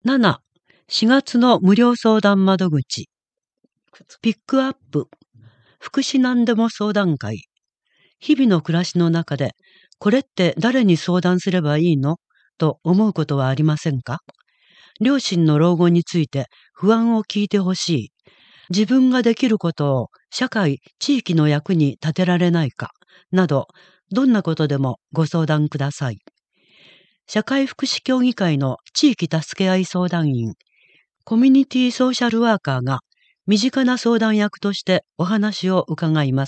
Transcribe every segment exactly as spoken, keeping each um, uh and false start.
なな、しがつの無料相談窓口。ピックアップ、福祉何でも相談会。日々の暮らしの中で、これって誰に相談すればいいのと思うことはありませんか？両親の老後について不安を聞いてほしい。自分ができることを社会、地域の役に立てられないか、など、どんなことでもご相談ください。社会福祉協議会の地域助け合い相談員、コミュニティソーシャルワーカーが身近な相談役としてお話を伺います。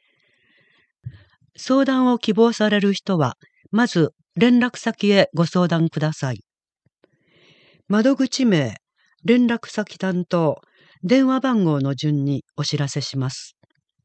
相談を希望される人は、まず連絡先へご相談ください。窓口名、連絡先担当、電話番号の順にお知らせします。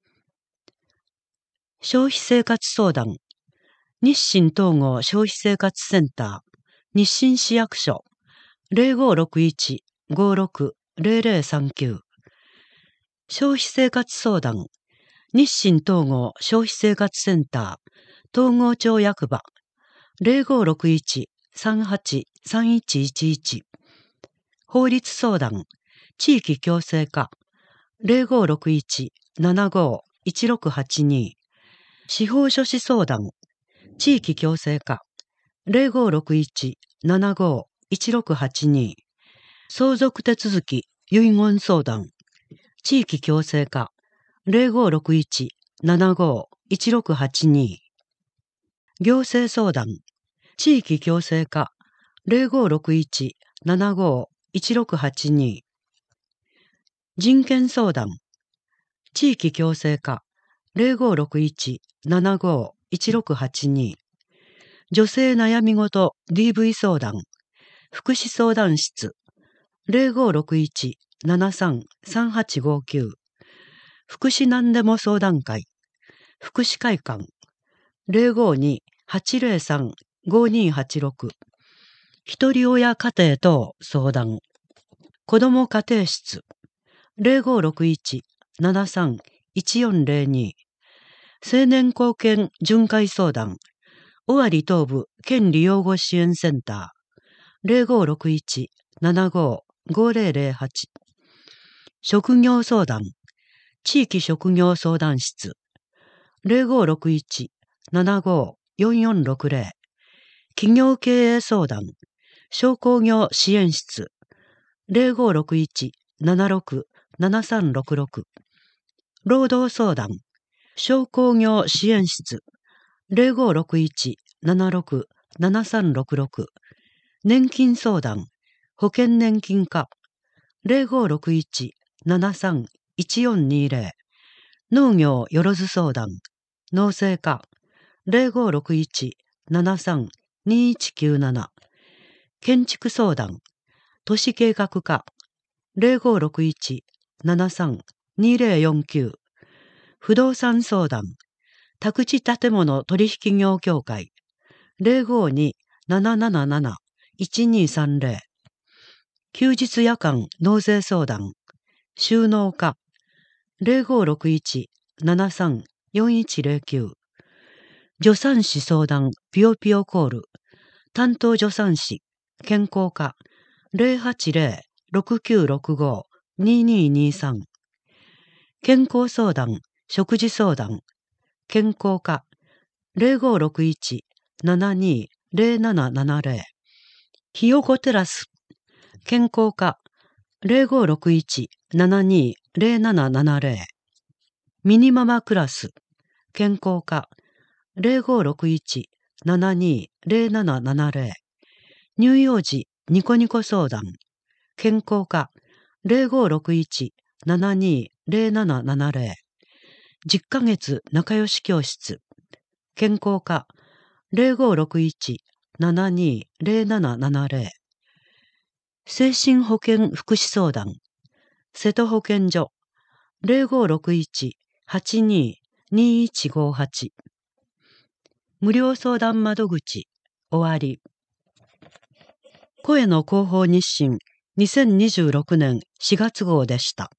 消費生活相談、日清統合消費生活センター、日清市役所、ゼロごろくいち ごろく ゼロゼロさんきゅう。消費生活相談、日清統合消費生活センター、統合町役場、ゼロごろくいち さんはち さんいちいちいち。法律相談、地域共生課、ゼロごろくいち ななごいちろくはちに。司法書士相談、地域共生課、ゼロごろくいち ななごいちろくはちに。相続手続き、遺言相談、地域共生課、ゼロごろくいち ななごいちろくはちに。行政相談、地域共生課、ゼロごろくいち ななごいちろくはちに。人権相談、地域共生課、ゼロごろくいち ななごいちろくはちに。女性悩みごと ディーブイ 相談、福祉相談室、ゼロごろくいち ななさん さんはちごきゅう。福祉何でも相談会、福祉会館、ゼロごに はちゼロさん ごにはちろく。ひとり親家庭等相談、子ども家庭室、ゼロごろくいち ななさん いちよんゼロに。青年貢献巡回相談、尾張東部県利用護支援センター、ゼロごろくいち ななご ごゼロゼロはち。職業相談、地域職業相談室、ゼロごろくいち ななご よんよんろくゼロ。企業経営相談、商工業支援室、ゼロごろくいち ななろく ななさんろくろく。労働相談、商工業支援室、ゼロごろくいち ななろく ななさんろくろく。年金相談、保険年金課、ゼロごろくいち ななさん いちよんにゼロ。農業よろず相談、農政課、ゼロごろくいち ななさん にいちきゅうなな。建築相談、都市計画課、ゼロごろくいち ななさん にゼロよんきゅう。不動産相談、宅地建物取引業協会、ゼロごに ななななな いちにさんゼロ。休日夜間納税相談、収納課、ゼロごろくいち ななさん よんいちゼロきゅう。助産師相談ピヨピヨコール、担当助産師、健康課、ゼロはちゼロ ろくきゅうろくご にににさん。健康相談、食事相談、健康課、ゼロごろくいち ななに ゼロななななゼロ。ひよこテラス、健康課、ゼロごろくいち ななに ゼロななななゼロ。ミニママクラス、健康課、ゼロごろくいち ななに ゼロななななゼロ。乳幼児ニコニコ相談、健康課、ゼロごろくいち ななに ゼロななななゼロ。じゅっかげつ仲良し教室、健康課、ゼロごろくいち ななに ゼロななななゼロ。精神保健福祉相談、瀬戸保健所、ゼロごろくいち はちに にいちごはち。無料相談窓口、終わり。声の広報日誌にせんにじゅうろくねんしがつ号でした。